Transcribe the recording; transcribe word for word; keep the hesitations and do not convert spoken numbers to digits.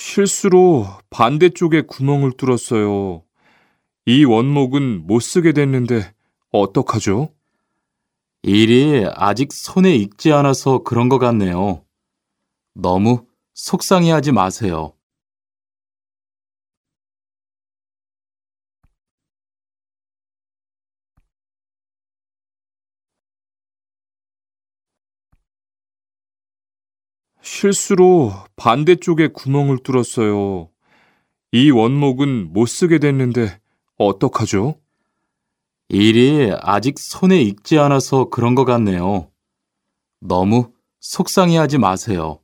실수로 반대쪽에 구멍을 뚫었어요. 이 원목은 못 쓰게 됐는데 어떡하죠? 일이 아직 손에 익지 않아서 그런 것 같네요. 너무 속상해하지 마세요. 실수로 반대쪽에 구멍을 뚫었어요. 이 원목은 못 쓰게 됐는데 어떡하죠? 일이 아직 손에 익지 않아서 그런 것 같네요. 너무 속상해하지 마세요.